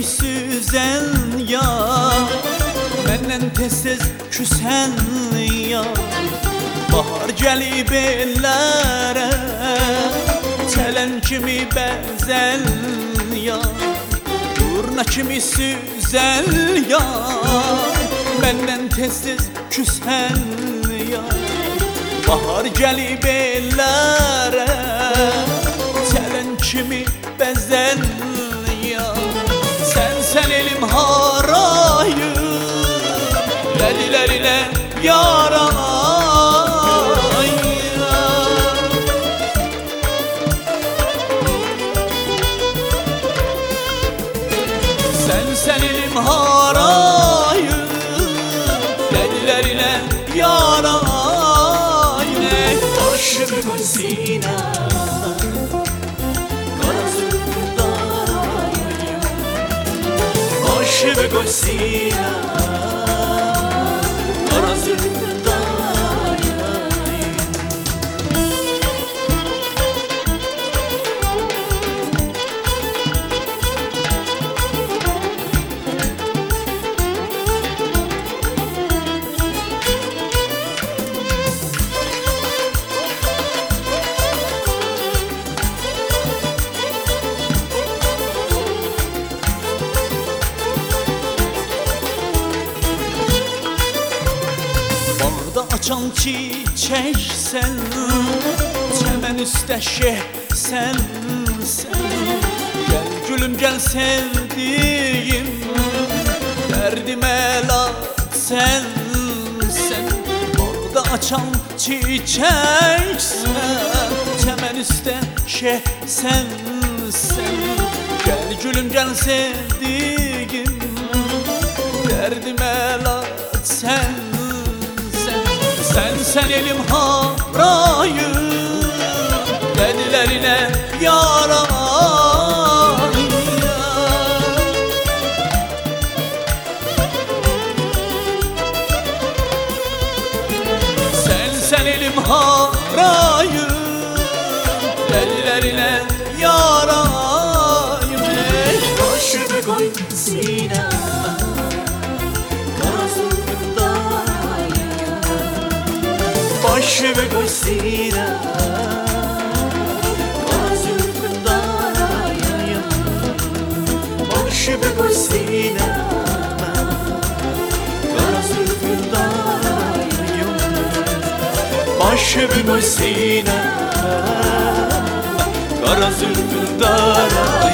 süzen ya, məndən tez-tez küsən ya. Bahar gəlib ellərə, çələn kimi bəzən ya. Durna kimi süzən ya, məndən tez-tez küsən ya. Bahar gəlib ellərə, çələn kimi bəzən ya. Sən elim harayım, dəlilərlə yarayım. Sən elim harayım, dəlilərlə yarayım. Başımı koy sinə, qara zülfün darayım. Başımı koy sinə, qara zülfün darayım. Bağda açan çiçeksen, çəmən üstə şehsən sen. Gel gülüm gel sevdiğim, dərdime əlat sen. Bağda açan çiçeksen, çəmən üstə şehsən sen. Gel gülüm gel sevdiğim, dərdime əlat sen. Sen elim harayım, dəlilərlə yarayım. Sen elim harayım, dəlilərlə yarayım. Başımı koy sinə, başımı koy sinə, qara zülfün darayım. Başımı koy sinə, qara zülfün darayım. Başımı koy sinə, qara zülfün darayım.